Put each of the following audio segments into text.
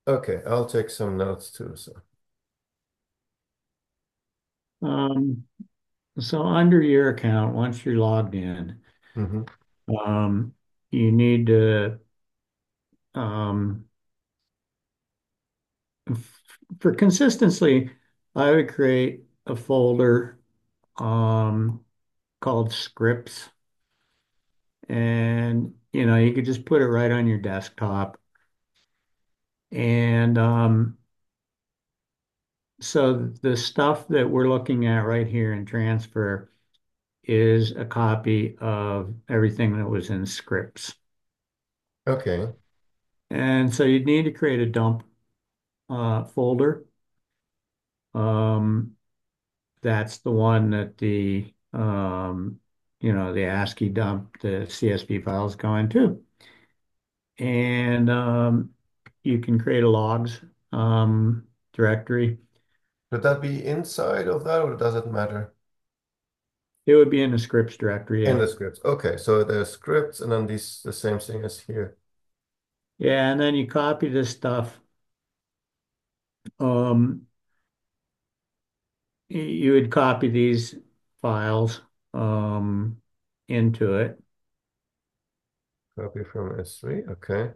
Okay, I'll take some notes too. So, Um, so under your account, once you're logged in, hmm um, you need to, um, for consistency, I would create a folder called scripts, and you could just put it right on your desktop. And so the stuff that we're looking at right here in transfer is a copy of everything that was in scripts. okay, And so you'd need to create a dump folder. Um, that's the one that the ASCII dump, the CSV files go into. And you can create a logs directory. should that be inside of that, or does it matter? It would be in the scripts directory, In yeah. the scripts. Okay, so there's scripts, and then these the same thing as here. Yeah, and then you copy this stuff. Um, you would copy these files um, into it. Copy from S3. Okay.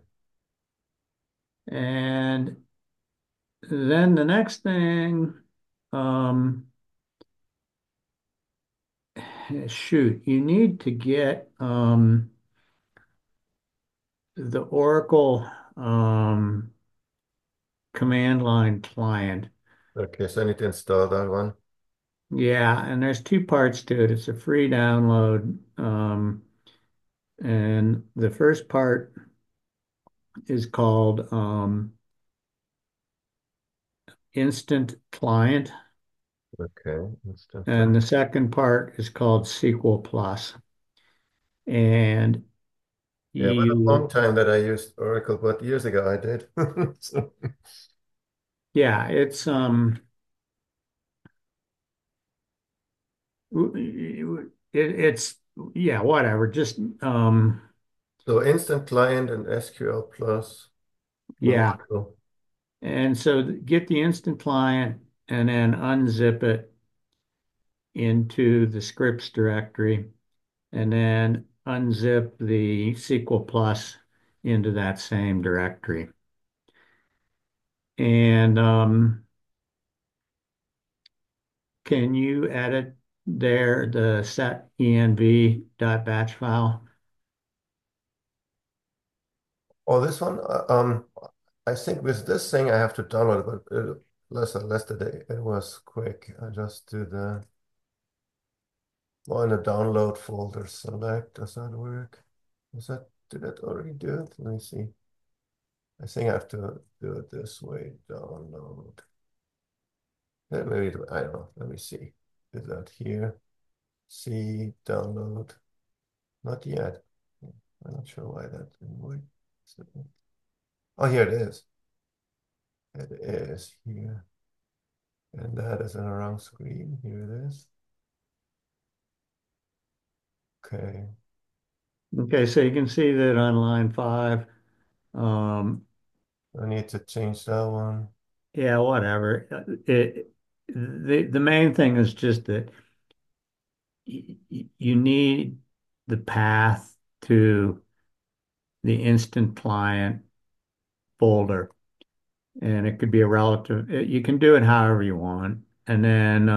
And then the next thing, um, shoot, you need to get the Oracle command line client. Okay, so I need to install that one. Yeah, and there's two parts to it. It's a free download. And the first part is called Instant Client, Okay, instant and client. the second part is called SQL Plus. And Yeah, it was a long you, time that I used Oracle, but years ago I did. So, yeah, it's yeah, whatever. Just so instant client and SQL plus in yeah. Oracle. And so get the instant client and then unzip it into the scripts directory and then unzip the SQL Plus into that same directory. And can you edit there the set env.batch file? Oh, this one, I think with this thing I have to download it, but less today. It was quick. I just do the in the download folder select. Does that work? Did that already do it? Let me see. I think I have to do it this way. Download. Maybe I don't know. Let me see. Is that here? See, download. Not yet. I'm not sure why that didn't work. Oh, here it is. It is here. And that is in a wrong screen. Here it is. Okay. Okay, so you can see that on line 5, um, I need to change that one. yeah, whatever. The main thing is just that you need the path to the instant client folder, and it could be a relative. You can do it however you want, and then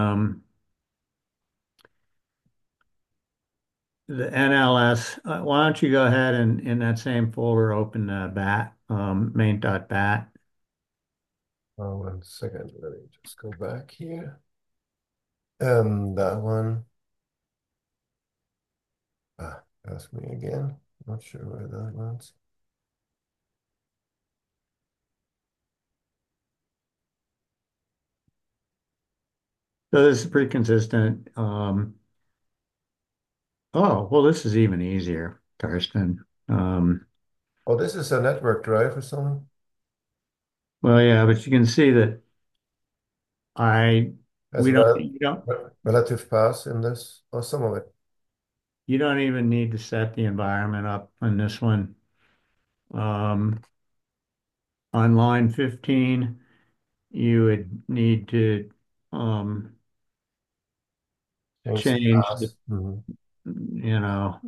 the NLS. Why don't you go ahead and in that same folder open bat main.bat. Oh, 1 second. Let me just go back here. That one. Ask me again. Not sure where that one's. So this is pretty consistent. Oh, well, this is even easier, Karsten. Um, Oh, this is a network drive or something? well, yeah, but you can see that I Has we don't you don't relative paths in this, or some of it. you don't even need to set the environment up on this one. Um, On line 15, you would need to um, Change the change the, pass. Hmm. you know,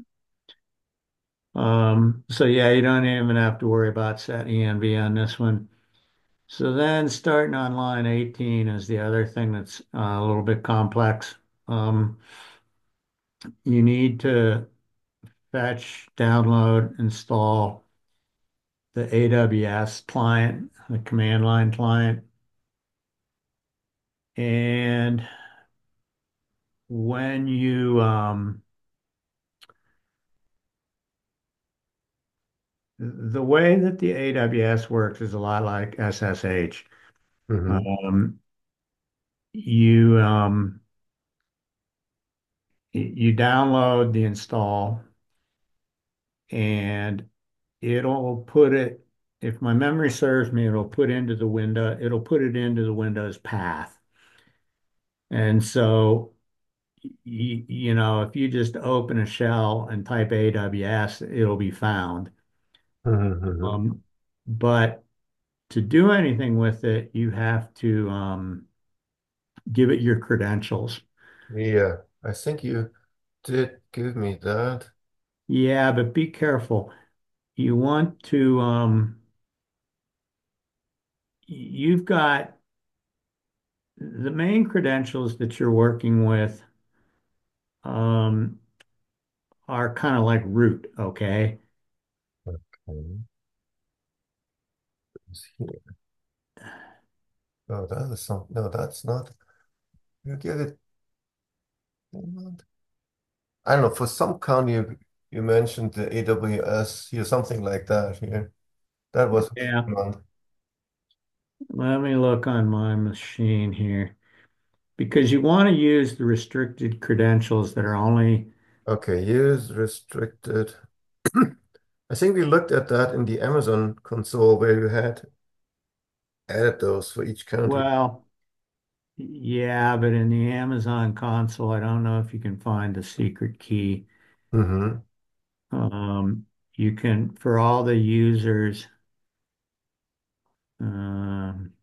so yeah, you don't even have to worry about setting ENV on this one. So then starting on line 18 is the other thing that's a little bit complex. Um, you need to fetch, download, install the AWS client, the command line client. And when the way that the AWS works is a lot like SSH. Hmm. Um, you you download the install and it'll put it, if my memory serves me, it'll put it into the Windows path. And so, if you just open a shell and type AWS, it'll be found. Hmm. Um, but to do anything with it, you have to give it your credentials. Yeah, I think you did give me that. Yeah, but be careful. You want to, you've got the main credentials that you're working with um, are kind of like root, okay? Okay. It's here. Oh, that is some. No, that's not. You give it. I don't know. For some county, you mentioned the AWS here, something like that here. That was a Yeah. command. Let me look on my machine here because you want to use the restricted credentials that are only, Okay, use restricted. I think we looked at that in the Amazon console where you had added those for each county. well, yeah, but in the Amazon console, I don't know if you can find the secret key. Hmm. You can, for all the users, um,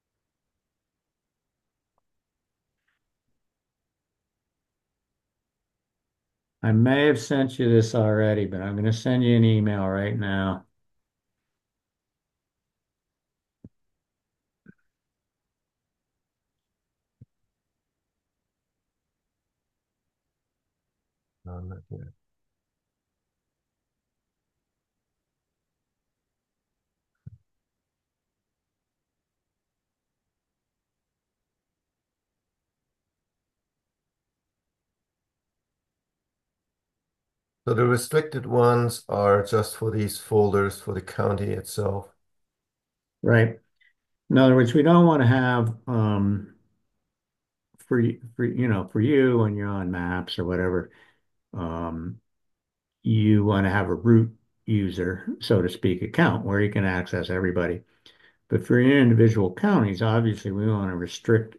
I may have sent you this already, but I'm going to send you an email right now. No, not here. So the restricted ones are just for these folders for the county itself. Right. In other words, we don't want to have for you when you're on maps or whatever, um, you want to have a root user, so to speak, account where you can access everybody. But for your individual counties, obviously, we want to restrict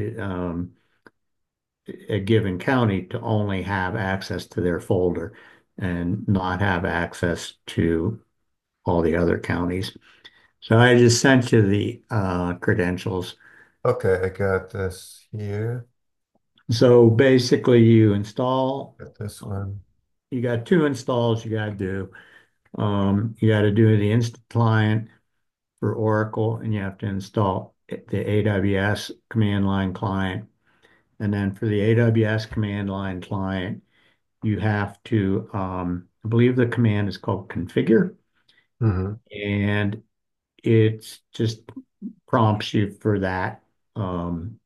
a given county to only have access to their folder and not have access to all the other counties. So I just sent you the credentials. Okay, I got this here. So basically, Got this one. you got two installs you got to do. You got to do the instant client for Oracle, and you have to install the AWS command line client. And then for the AWS command line client, you have to, I believe the command is called configure, Hmm. and it just prompts you for that. Um,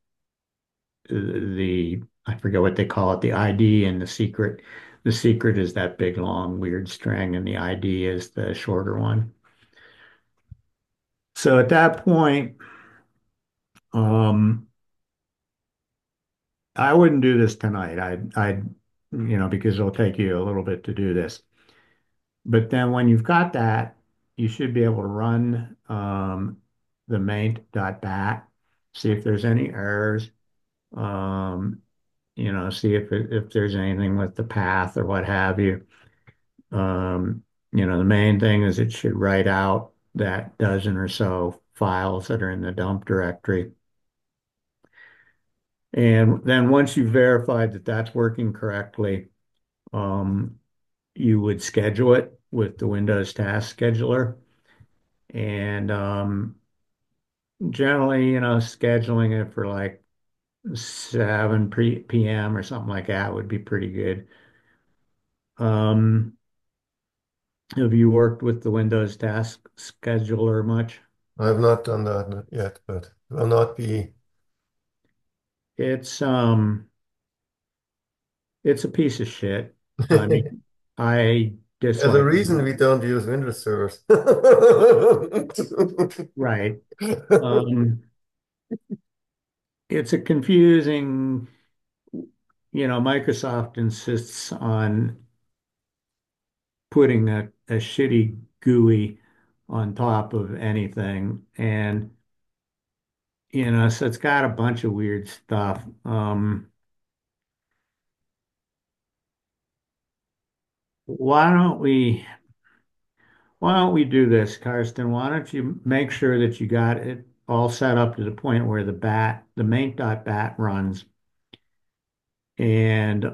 I forget what they call it, the ID and the secret. The secret is that big, long, weird string, and the ID is the shorter one. So at that point, um, I wouldn't do this tonight. Because it'll take you a little bit to do this. But then when you've got that, you should be able to run the main.bat, see if there's any errors, um, see if there's anything with the path or what have you. Um, the main thing is it should write out. that dozen or so files that are in the dump directory. And then once you've verified that that's working correctly, um, you would schedule it with the Windows Task Scheduler. And generally, scheduling it for like 7 p.m. or something like that would be pretty good. Um, have you worked with the Windows Task Scheduler much? I have not done that yet, but will not be. It's it's a piece of shit. I mean, I There's a dislike reason it. we don't use Windows servers. Right. Um, it's a confusing, Microsoft insists on putting a shitty GUI on top of anything. And, so it's got a bunch of weird stuff. Why don't we why don't we do this, Karsten? Why don't you make sure that you got it all set up to the point where the main.bat runs and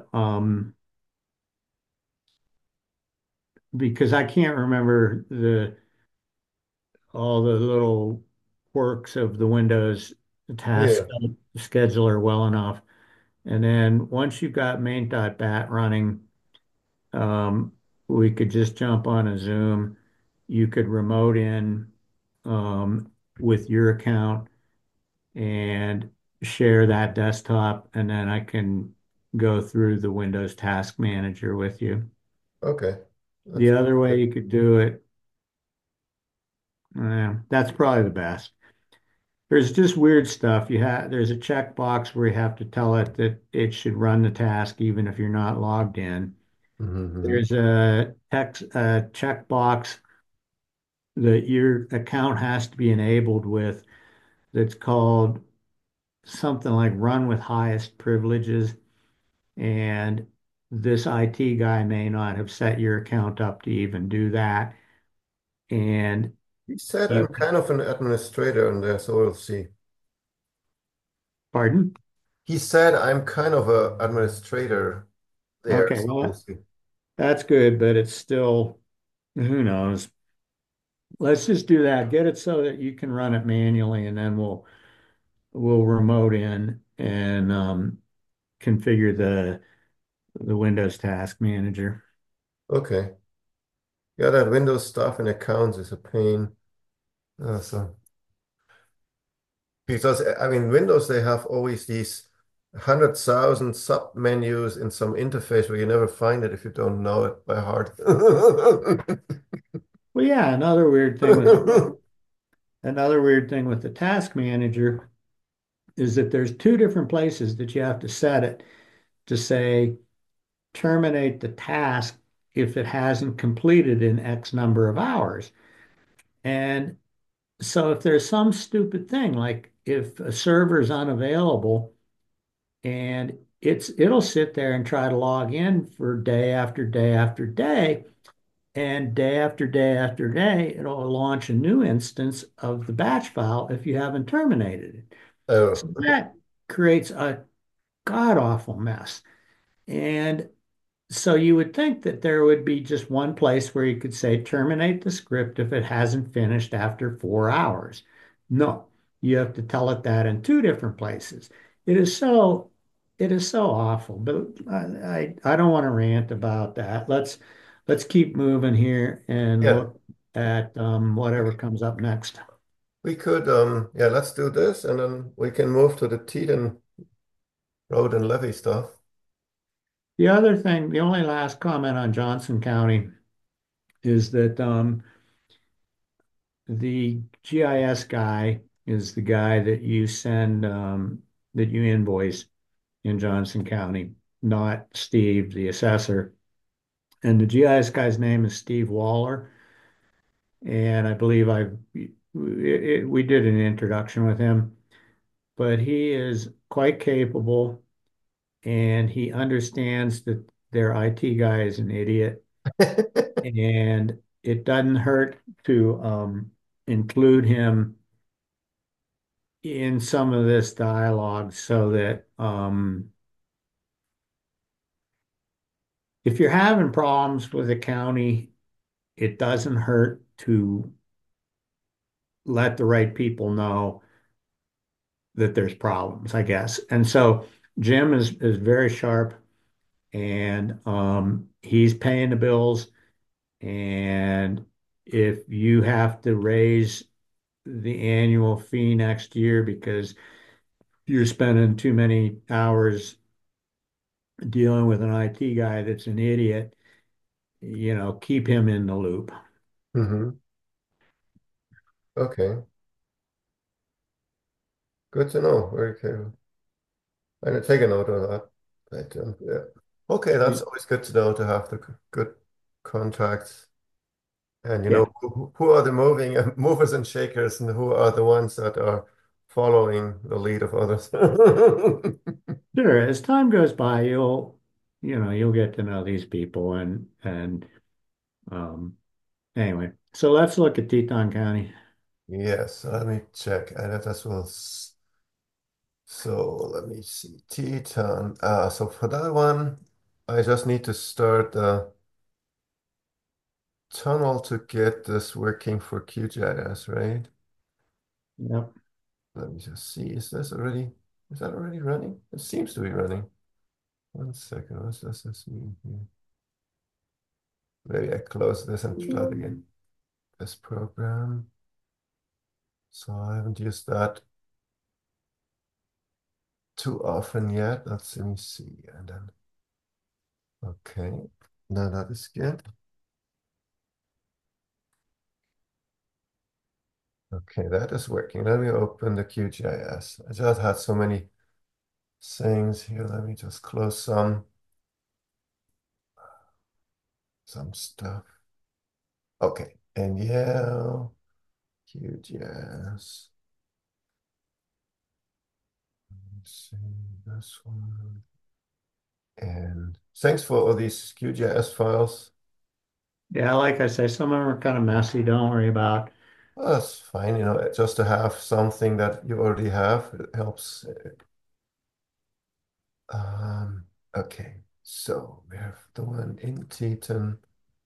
because I can't remember the all the little quirks of the Windows task Yeah. scheduler well enough. And then once you've got main.bat running, um, we could just jump on a Zoom. You could remote in with your account and share that desktop, and then I can go through the Windows Task Manager with you. Okay. The That's other way good. you could do it, that's probably the best. There's just weird stuff. There's a checkbox where you have to tell it that it should run the task even if you're not logged in. Mhm. There's a checkbox that your account has to be enabled with that's called something like run with highest privileges. And this IT guy may not have set your account up to even do that. And He said you, I'm kind of an administrator in there, so we'll see. pardon? He said I'm kind of a administrator there, Okay, so well, we'll see. that's good, but it's still, who knows? Let's just do that. Get it so that you can run it manually, and then we'll remote in and configure the Windows Task Manager. Okay. Yeah, that Windows stuff in accounts is a pain. So because I mean Windows they have always these 100,000 sub menus in some interface where you never find it if you don't know it by heart. Well, yeah, another weird thing with the Task Manager is that there's two different places that you have to set it to say terminate the task if it hasn't completed in X number of hours. And so if there's some stupid thing, like if a server is unavailable and it'll sit there and try to log in for day after day after day, and day after day after day, it'll launch a new instance of the batch file if you haven't terminated it. So Oh, that creates a god awful mess. And so you would think that there would be just one place where you could say terminate the script if it hasn't finished after 4 hours. No, you have to tell it that in two different places. It is so it is so awful, but I don't want to rant about that. Let's keep moving here and yeah. look at whatever comes up next. We could yeah, let's do this and then we can move to the Teton road and levee stuff. The other thing, the only last comment on Johnson County is that the GIS guy is the guy that you send that you invoice in Johnson County, not Steve, the assessor. And the GIS guy's name is Steve Waller. And I believe we did an introduction with him, but he is quite capable and he understands that their IT guy is an idiot. And it doesn't hurt to include him in some of this dialogue so that if you're having problems with the county, it doesn't hurt to let the right people know that there's problems, I guess. And so Jim is very sharp and he's paying the bills. And if you have to raise the annual fee next year because you're spending too many hours dealing with an IT guy that's an idiot, keep him in the loop. Hmm. Okay. Good to know. Very cool. I'm gonna take a note of that. Yeah. Okay, that's always good to know to have the good contacts. And you know Yeah, who are the moving movers and shakers, and who are the ones that are following the lead of others. sure. As time goes by, you'll get to know these people and um anyway. So let's look at Teton County. Yes, let me check. And that's well. So let me see. Teton. So for that one, I just need to start the tunnel to get this working for QGIS, right? Yep. Let me just see. Is that already running? It seems to be running. One second. What does this mean here? Maybe I close this and start again. This program. So I haven't used that too often yet. Let me see. And then, okay. Now that is good. Okay, that is working. Let me open the QGIS. I just had so many things here. Let me just close some stuff. Okay, and yeah, QGIS. Let's see this one. And thanks for all these QGIS files. Yeah, like I say, some of them are kind of messy. Don't worry about. Well, that's fine, just to have something that you already have, it helps. Um, okay, so we have the one in Teton.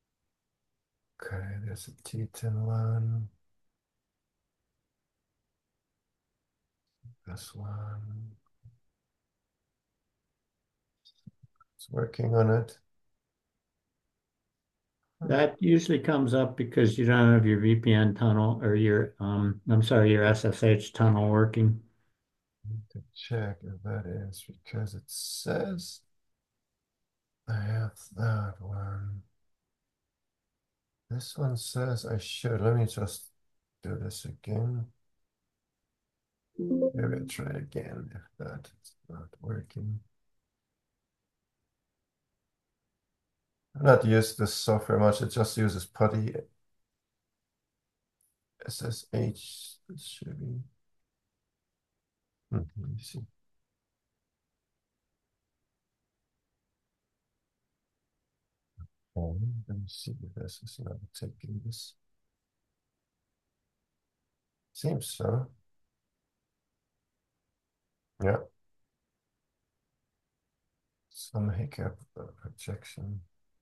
Okay, there's a Teton one. This one. It's working on it. That usually comes up because you don't have your VPN tunnel or I'm sorry, your SSH tunnel working. Need to check if that is because it says I have that one. This one says I should. Let me just do this again. Maybe I'll try again if that's not working. I've not used this software much. It just uses PuTTY SSH. This should be. Let me see. Let me see if this is not taking this. Seems so. Yeah. Some hiccup projection.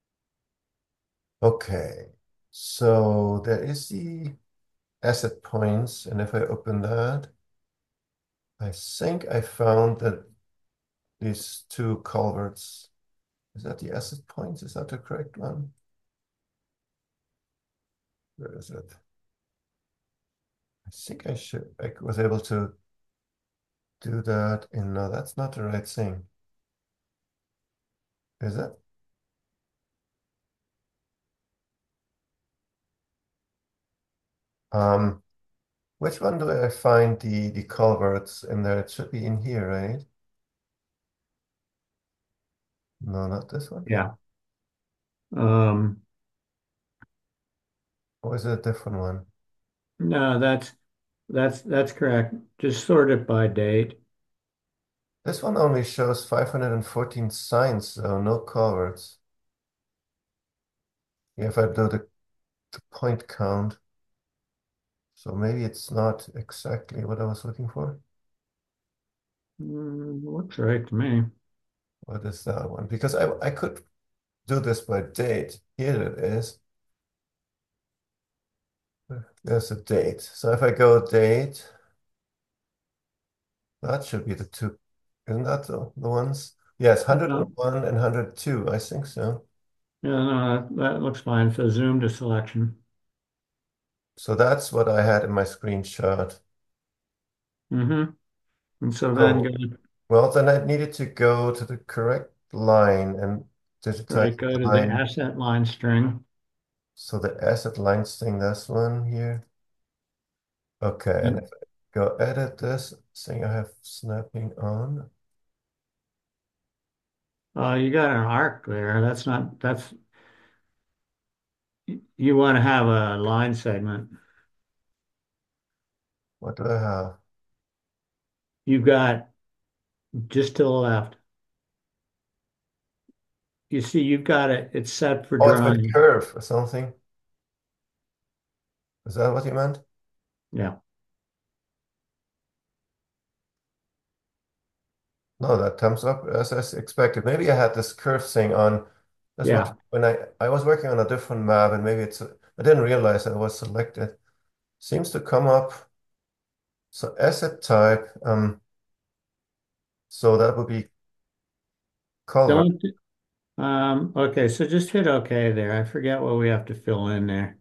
Okay. So there is the asset points, and if I open that, I think I found that these two culverts. Is that the asset points? Is that the correct one? Where is it? I think I was able to do that in, no, that's not the right thing. Is it? Um, which one do I find the culverts in there? It should be in here, right? No, not this one. Yeah. Um, Or is it a different one? no, that's correct. Just sort it by date. This one only shows 514 signs, so no culverts. If I do the point count. So maybe it's not exactly what I was looking for. Looks right to me. What is that one? Because I could do this by date. Here it is. There's a date. So if I go date, that should be the two. Isn't that the ones? Yes, No, 101 and 102. I think so. yeah, no, that looks fine. So zoom to selection. So that's what I had in my screenshot. Mm-hmm. And so then go, Oh, well, then I needed to go to the correct line and right, digitize go the to the line. asset line string. So the asset lines thing, this one here. Okay, and if And I go edit this, saying I have snapping on. you got an arc there. You want to have a line segment. What do I have? You've got just to the left. You see, you've got it's set for Oh, it's my drawing. curve or something. Is that what you meant? Yeah. No, that thumbs up as I expected. Maybe I had this curve thing on. That's what Yeah. when I was working on a different map and maybe I didn't realize it was selected. Seems to come up. So asset type. So that would be color. Don't, okay, so just hit OK there. I forget what we have to fill in there.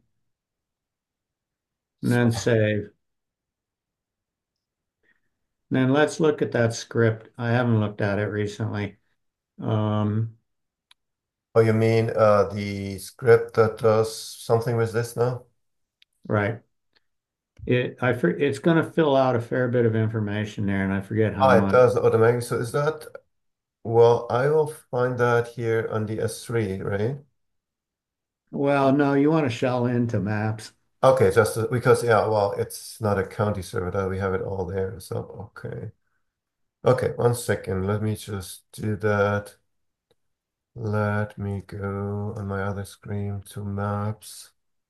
And then So, save. And then let's look at that script. I haven't looked at it recently. Um, oh, you mean the script that does something with this now? right. It's going to fill out a fair bit of information there, and I forget how Oh, it much. does automatically. So is that, well, I will find that here on the S3, right? Well, no, you want to shell into maps. Okay, because, yeah, well, it's not a county server that we have it all there. So, okay. Okay, 1 second. Let me just do that. Let me go on my other screen to maps.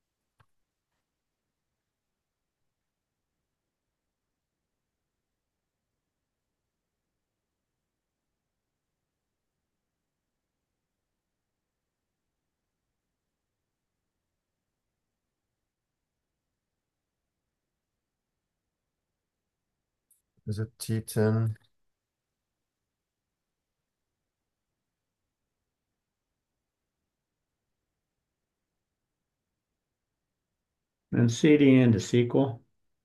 Is it T10? And CD into SQL.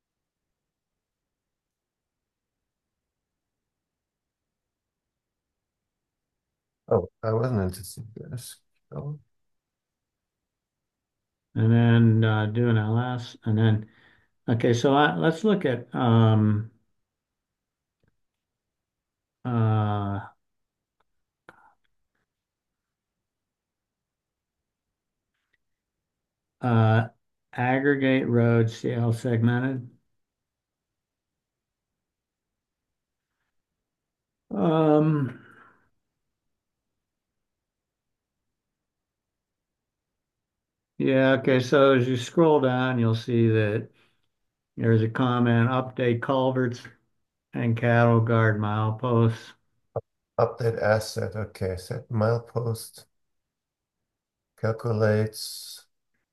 Oh, I wasn't into this. Oh, And then do an ls, and then okay. So let's look at uh, uh, aggregate road CL segmented. Um, yeah. Okay. So as you scroll down, you'll see that there's a comment: update culverts and cattle guard mileposts. update asset. Okay, set milepost. Calculates.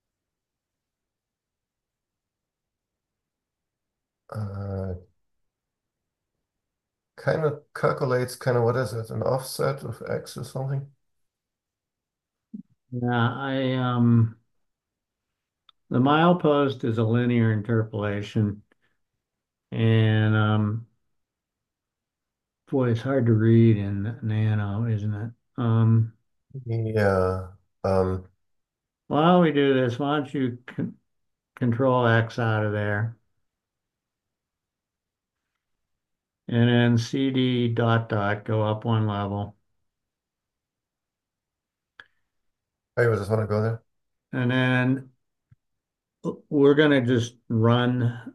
Uh, kind of calculates kind of what is it? An offset of X or something? Yeah. The milepost is a linear interpolation, and boy, it's hard to read in Nano, isn't it? Yeah. Um, While we do this, why don't you control X out of there and then CD dot dot go up one level. I just want to go there. And then we're going to just run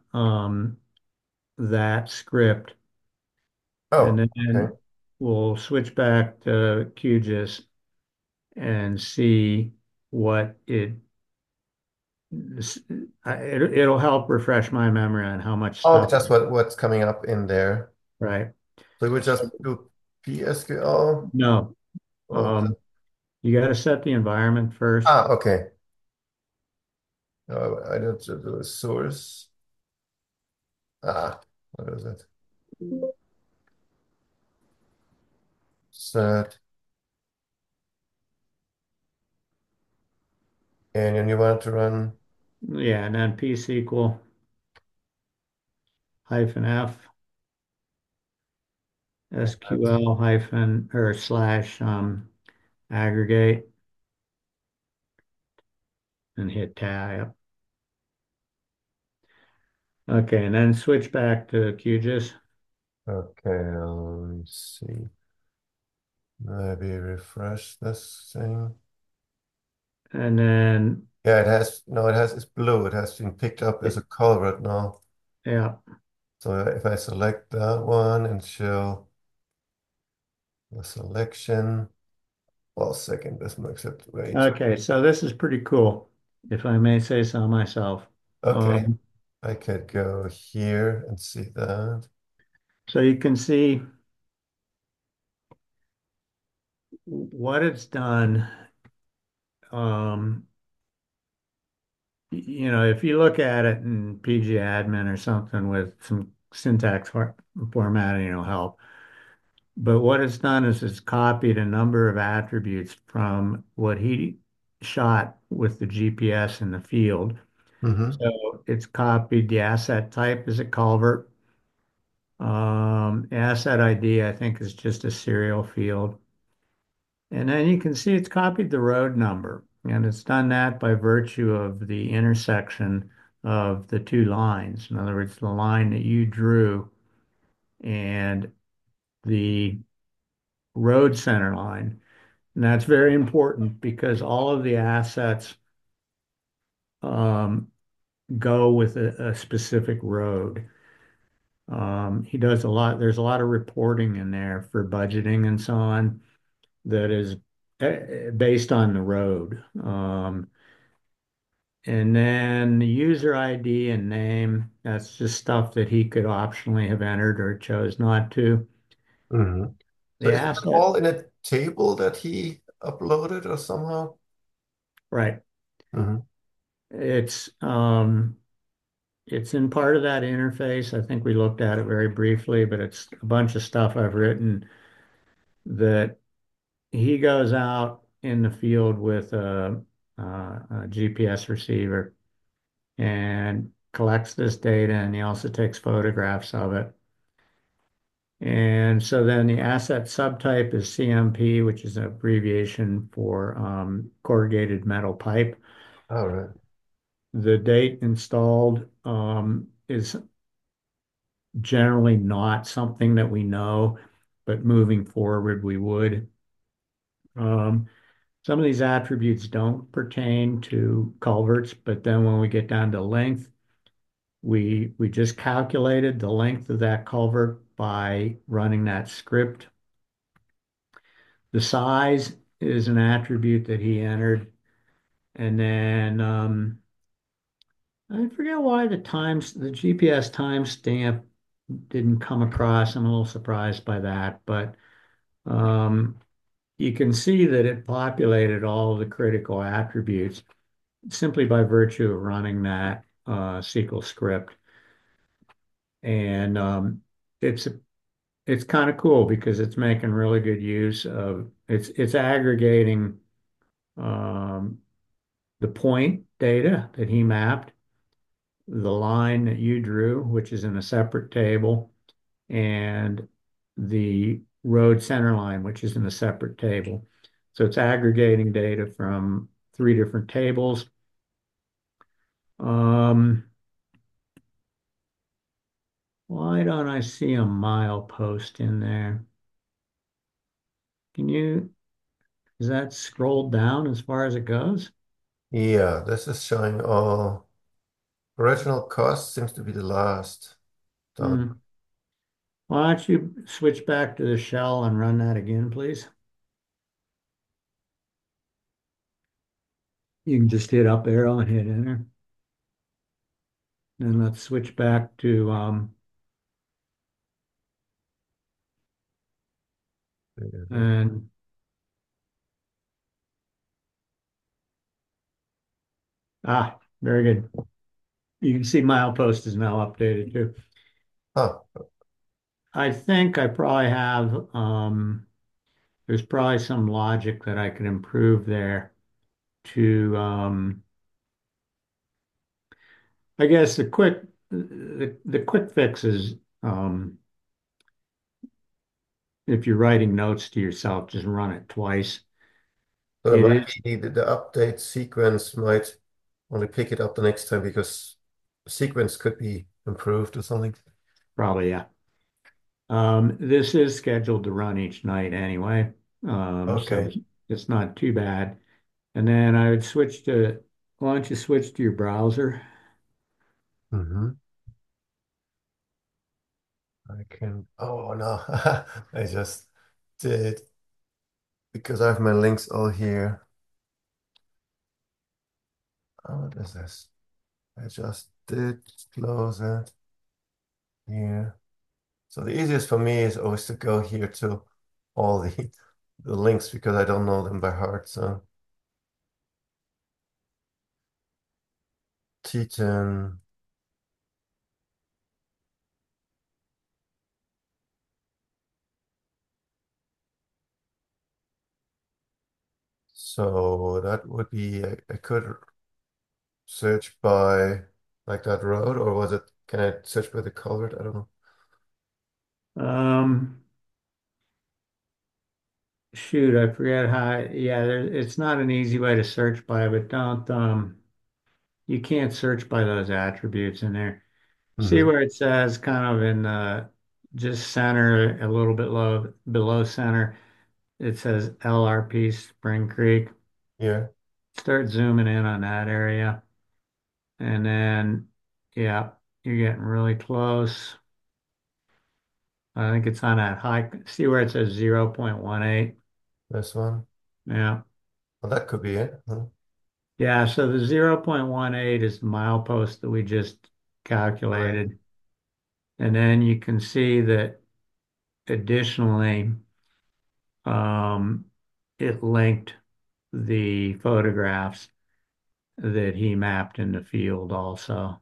that script and Oh, okay. then we'll switch back to QGIS and see what this, it'll help refresh my memory on how much Oh, stuff. just what's coming up in there. Right. So we just do PSQL. No, Oh, um, you got to set the environment first. okay. I need to do a source. What is it? Set. And then you want to run. Yeah, and then pSQL hyphen F That. SQL hyphen or slash aggregate and hit tab. Okay, and then switch back to QGIS Okay, let me see. Maybe refresh this thing. and then Yeah, it has, no, it has, it's blue. It has been picked up as a culvert now. yeah. So if I select that one and show the selection, well, second, this makes it wait. Okay, so this is pretty cool, if I may say so myself. Okay, Um, I could go here and see that. so you can see what it's done. Um, if you look at it in pgadmin or something with some syntax formatting, it'll help. But what it's done is it's copied a number of attributes from what he shot with the GPS in the field. Mm-hmm. So it's copied the asset type as a culvert. Asset ID, I think, is just a serial field. And then you can see it's copied the road number. And it's done that by virtue of the intersection of the two lines. In other words, the line that you drew and the road center line. And that's very important because all of the assets um, go with a specific road. He does a lot, there's a lot of reporting in there for budgeting and so on that is based on the road. And then the user ID and name, that's just stuff that he could optionally have entered or chose not to. Mm-hmm. So The is that asset, all in a table that he uploaded or somehow? right. Mm-hmm. It's um, it's in part of that interface. I think we looked at it very briefly, but it's a bunch of stuff I've written that he goes out in the field with a GPS receiver and collects this data, and he also takes photographs of it. And so then the asset subtype is CMP, which is an abbreviation for corrugated metal pipe. All right. The date installed is generally not something that we know, but moving forward, we would. Um, some of these attributes don't pertain to culverts, but then when we get down to length, we just calculated the length of that culvert by running that script. The size is an attribute that he entered. And then I forget why the GPS timestamp didn't come across. I'm a little surprised by that, but um, you can see that it populated all the critical attributes simply by virtue of running that SQL script. And it's it's kind of cool because it's making really good use of it's aggregating um, the point data that he mapped, the line that you drew, which is in a separate table, and the road center line, which is in a separate table. So it's aggregating data from three different tables. Um, why don't I see a milepost in there? Can you, is that scrolled down as far as it goes? Yeah, this is showing all original cost seems to be the last done. Hmm. Why don't you switch back to the shell and run that again, please? You can just hit up arrow and hit enter. And let's switch back to and very good. You can see milepost is now updated too. Huh. I think I probably have there's probably some logic that I could improve there to I guess the quick fix is if you're writing notes to yourself, just run it twice. So it It might is be the update sequence might only pick it up the next time because sequence could be improved or something. probably, yeah. This is scheduled to run each night anyway, so Okay. it's not too bad. And then I would switch to, why don't you switch to your browser? Hmm. I can, oh no, I just did because I have my links all here. Oh, what is this? I just did close it here. So the easiest for me is always to go here to all the links because I don't know them by heart. So Teton. So that would be I could search by like that road, or was it? Can I search by the culvert? I don't know. Um, Shoot, I forget how, yeah, it's not an easy way to search by, but don't, you can't search by those attributes in there. See Hmm. where it says kind of in the just center, a little bit low below center, it says LRP Spring Creek. Yeah, Start zooming in on that area. And then, yeah, you're getting really close. I think it's on that high. See where it says 0.18? this one. Yeah. Well, that could be it. Huh? Yeah. So the 0.18 is the milepost that we just Right. calculated. And then you can see that additionally, um, it linked the photographs that he mapped in the field also.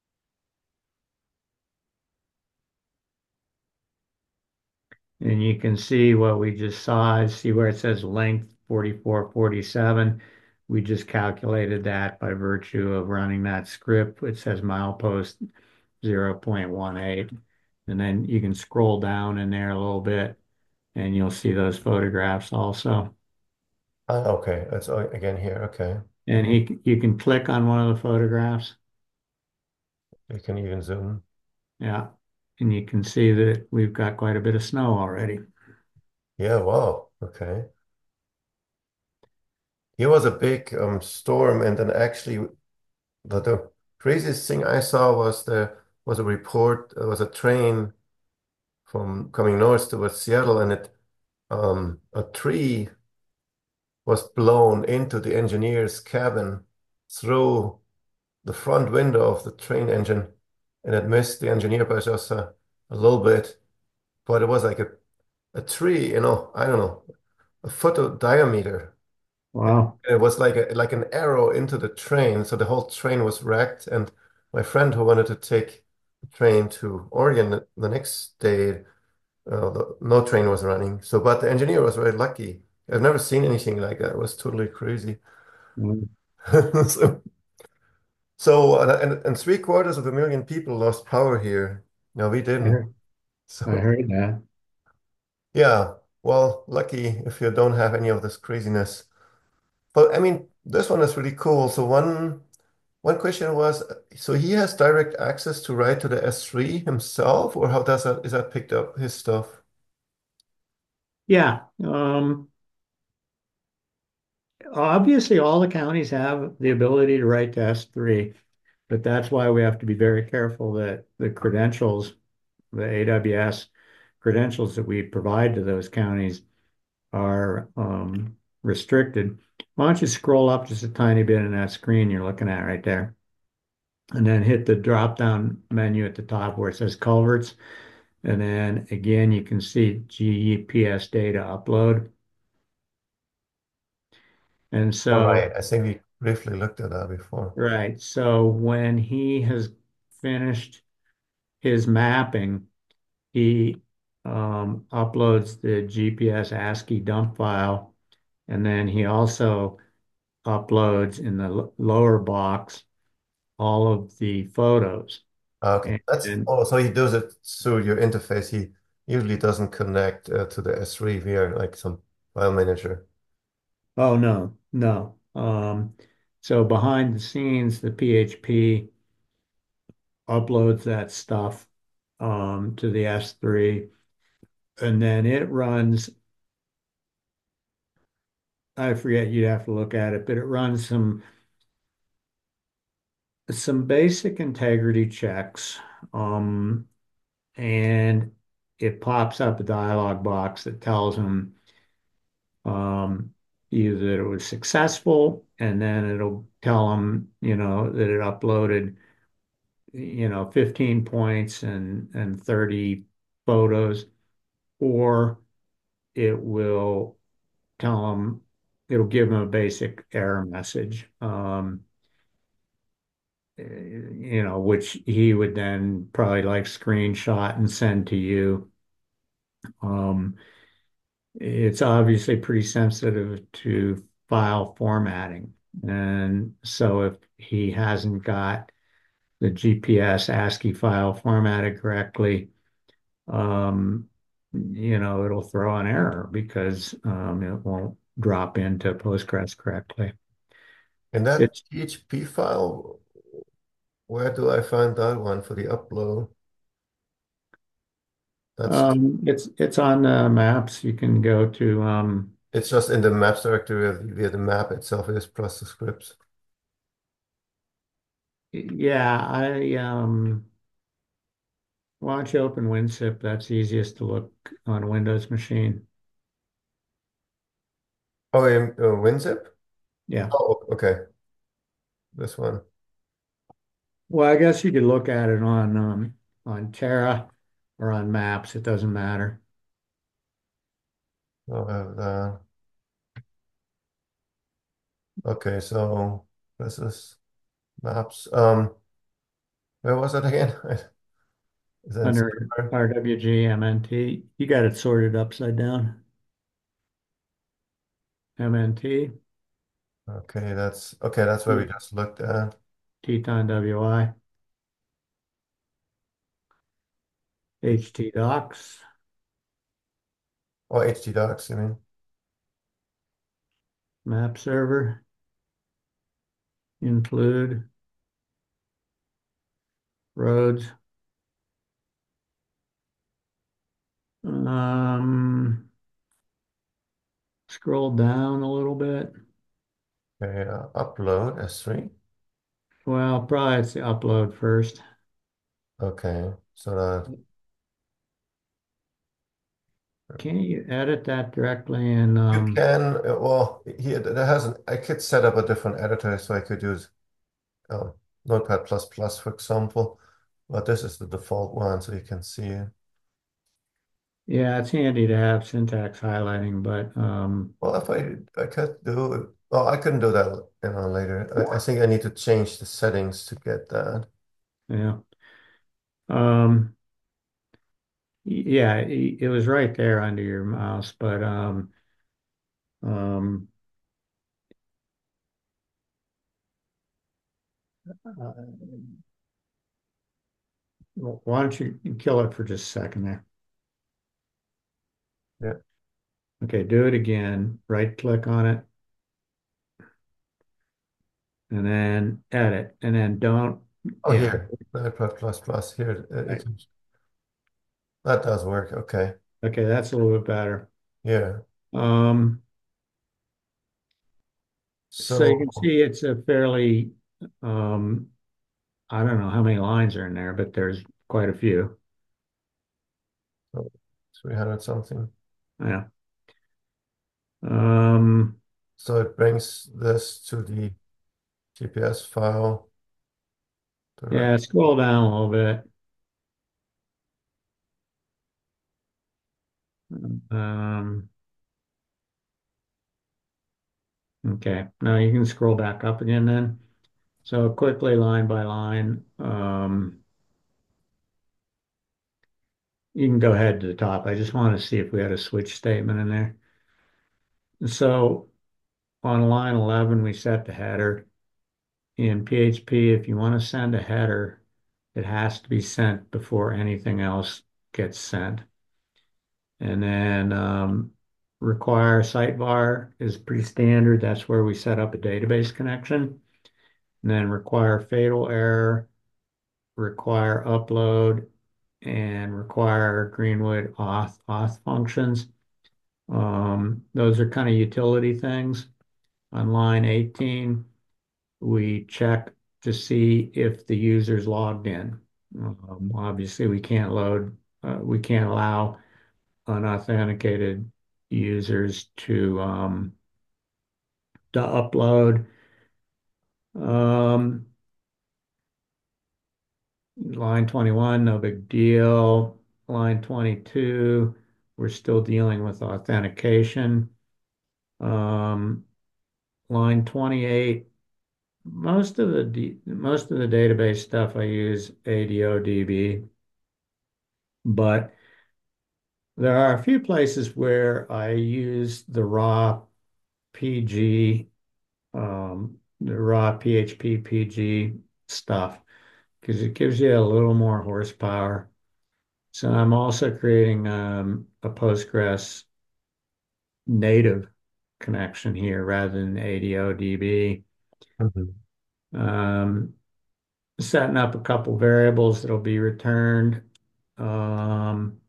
And you can see what we just saw. See where it says length 4447. We just calculated that by virtue of running that script. It says milepost 0.18. And then you can scroll down in there a little bit and you'll see those photographs also. Ah, okay, that's again here. Okay, And you can click on one of the photographs. you can even zoom. Yeah. And you can see that we've got quite a bit of snow already. Yeah, wow. Okay. Here was a big storm, and then actually the craziest thing I saw was there was a report. There was a train from coming north towards Seattle, and it a tree was blown into the engineer's cabin through the front window of the train engine, and it missed the engineer by just a little bit. But it was like a tree, I don't know, a foot of diameter. Wow. It was like an arrow into the train, so the whole train was wrecked. And my friend who wanted to take the train to Oregon the next day, no train was running. So, but the engineer was very lucky. I've never seen anything like that. It was totally crazy. Mm. So, and 750,000 people lost power here. No, we I didn't. heard, I So, heard that. yeah, well, lucky if you don't have any of this craziness. But I mean, this one is really cool. So one question was, so he has direct access to write to the S3 himself, or how does that is that picked up his stuff? Yeah. Obviously, all the counties have the ability to write to S3, but that's why we have to be very careful that the credentials, the AWS credentials that we provide to those counties are restricted. Why don't you scroll up just a tiny bit in that screen you're looking at right there? and then hit the drop down menu at the top where it says culverts. And then again, you can see GPS data upload. And All so, right. I think we briefly looked at that before. right. So when he has finished his mapping, he uploads the GPS ASCII dump file. And then he also uploads in the lower box all of the photos. Okay. That's And oh, so he does it through your interface. He usually doesn't connect to the S3 via like some file manager. oh no, no. So behind the scenes, the PHP uploads that stuff to the S3, and then it runs. I forget, you'd have to look at it, but it runs some basic integrity checks, um, and it pops up a dialog box that tells them either that it was successful, and then it'll tell them, that it uploaded, 15 points and 30 photos, or it will tell them, it'll give them a basic error message, which he would then probably like screenshot and send to you. Um, it's obviously pretty sensitive to file formatting. And so if he hasn't got the GPS ASCII file formatted correctly, it'll throw an error because it won't drop into Postgres correctly. In that It's PHP file, where do I find that one for the upload? That's it's on maps. You can go to it's just in the maps directory where the map itself is plus the scripts. yeah, why don't you open WinZip? That's easiest to look on a Windows machine. Oh, in WinZip? Yeah. Oh, okay. This one. Well, I guess you could look at it on Terra or on maps. It doesn't matter. I'll have that. Okay, so this is maps. Where was it again? Is that in Under server? RWG you got it sorted upside down. MNT, Okay, that's where we just looked at. Teton WI, HT docs, Oh, htdocs, you mean? map server, include roads. Um, Scroll down a little bit. Okay, upload S3. Well, probably it's the upload first. Okay, so that Can you edit that directly in you can, well, here there hasn't, I could set up a different editor so I could use um, Notepad++, for example, but this is the default one, so you can see it. yeah, it's handy to have syntax highlighting, but Well, if I could do it, well, I couldn't do that, later. I think I need to change the settings to get that. yeah. Um, yeah, it was right there under your mouse, but um, why don't you kill it for just a second there? Yeah. Okay, do it again. Right click on it and then edit, and then don't, Oh, yeah, here, Notepad++, here, you right. can, that does work. Okay. Okay, that's a little bit better. Yeah. Um, so you So, can see it's a fairly, um, I don't know how many lines are in there, but there's quite a few. so 300 something. Yeah. Um, So it brings this to the GPS file Yeah, directory. scroll down a little bit. Um, okay, now you can scroll back up again then. So quickly, line by line, you can go ahead to the top. I just want to see if we had a switch statement in there. So on line 11, we set the header. In PHP, if you want to send a header, it has to be sent before anything else gets sent. And then require sidebar is pretty standard. That's where we set up a database connection. And then require fatal error, require upload, and require Greenwood auth functions. Those are kind of utility things. On line 18, we check to see if the user's logged in. Obviously, we can't allow unauthenticated users to upload. Um, line 21, no big deal. Line 22, we're still dealing with authentication. Um, line 28, most of the database stuff I use ADODB, but there are a few places where I use PG, the raw PHP PG stuff because it gives you a little more horsepower. So I'm also creating a Postgres native connection here rather than ADODB. Mhm. Um, Setting up a couple variables that'll be returned. Um,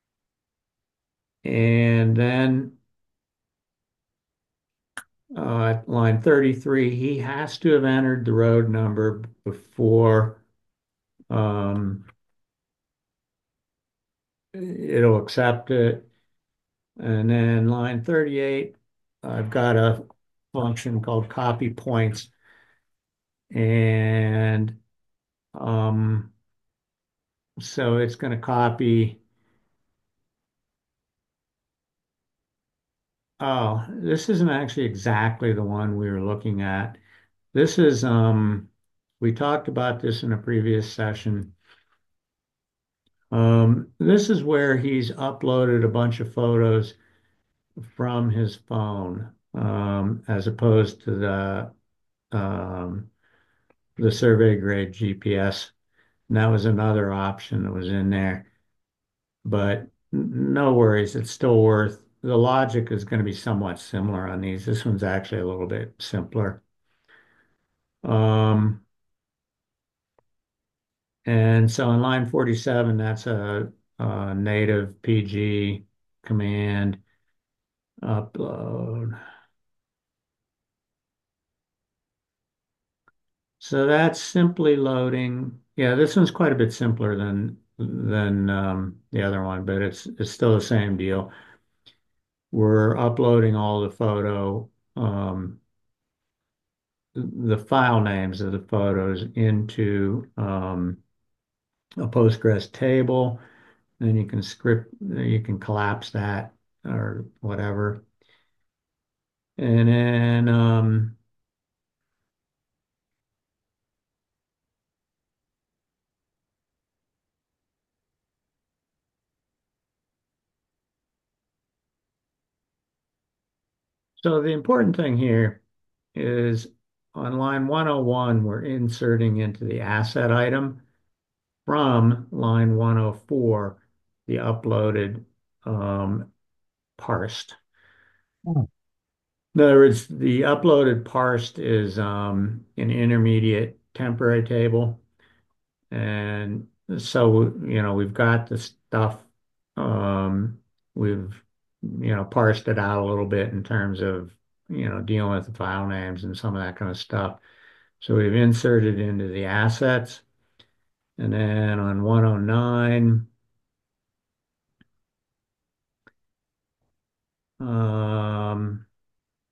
and then at line 33, he has to have entered the road number before um, it'll accept it. And then line 38, I've got a function called copy points. And um, so it's going to copy. Oh, this isn't actually exactly the one we were looking at. This is, we talked about this in a previous session. This is where he's uploaded a bunch of photos from his phone, as opposed to the survey grade GPS. And that was another option that was in there. But no worries, it's still worth, the logic is going to be somewhat similar on these. This one's actually a little bit simpler. Um, and so in line 47, that's a native PG command upload. So that's simply loading. Yeah, this one's quite a bit simpler than the other one, but it's still the same deal. We're uploading all the file names of the photos into a Postgres table. Then you can collapse that or whatever. And then so the important thing here is on line 101, we're inserting into the asset item from line 104, the uploaded parsed. Hmm. In other words, the uploaded parsed is an intermediate temporary table. And so, we've got the stuff, um, we've, parsed it out a little bit in terms of, dealing with the file names and some of that kind of stuff. So we've inserted into the assets. And then on 109, um,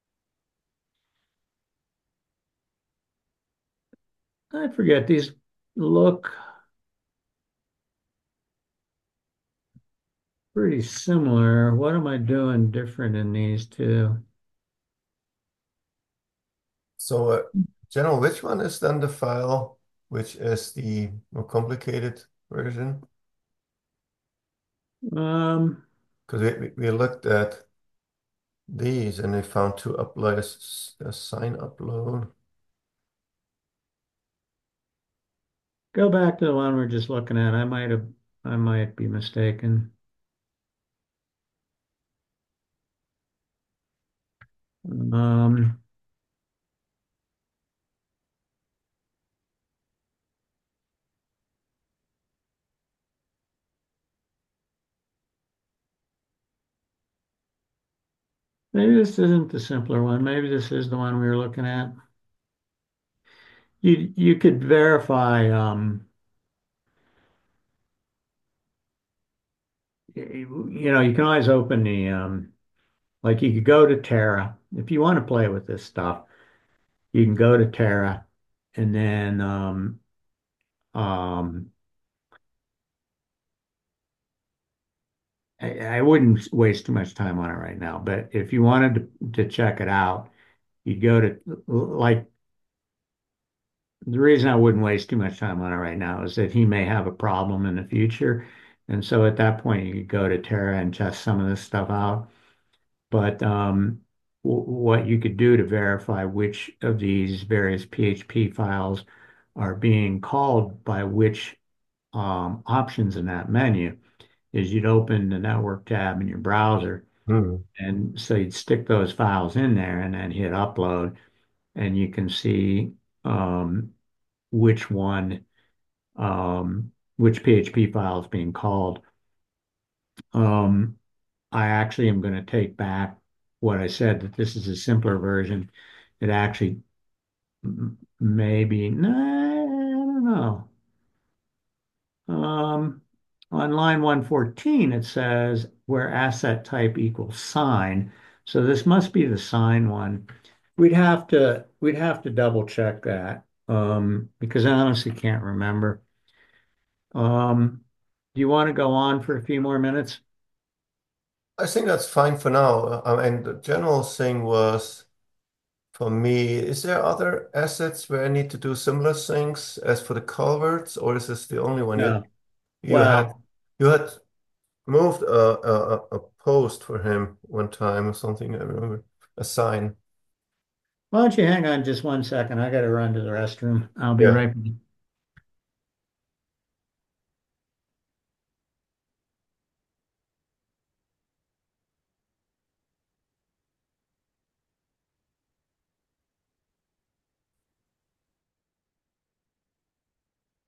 I forget look pretty similar. What am I doing different in these two? So, General, which one is then the file which is the more complicated version? Um, Because we looked at these and we found two uploads, a sign upload. Go back to the one we're just looking at. I might be mistaken. Um, Maybe this isn't the simpler one. Maybe this is the one we were looking at. You could verify, you can always open the, like you could go to Terra. If you want to play with this stuff, you can go to Terra and then, um, I wouldn't waste too much time on it right now, but if you wanted to check it out, you'd go to, like, the reason I wouldn't waste too much time on it right now is that he may have a problem in the future. And so at that point, you could go to Terra and test some of this stuff out. But what you could do to verify which of these various PHP files are being called by which options in that menu is you'd open the network tab in your browser. Hmm. And so you'd stick those files in there and then hit upload, and you can see um, which one, which PHP file is being called. Um, I actually am going to take back what I said that this is a simpler version. It actually maybe, no, I don't know. Um, on line 114, it says where asset type equals sign. So this must be the sign one. We'd have to double check that because I honestly can't remember. Do you want to go on for a few more minutes? I think that's fine for now. I mean, the general thing was for me, is there other assets where I need to do similar things as for the culverts, or is this the only one? You No. you had Well, you had moved a post for him one time or something, I remember. A sign. why don't you hang on just one second? I got to run to the restroom. I'll be Yeah. right back.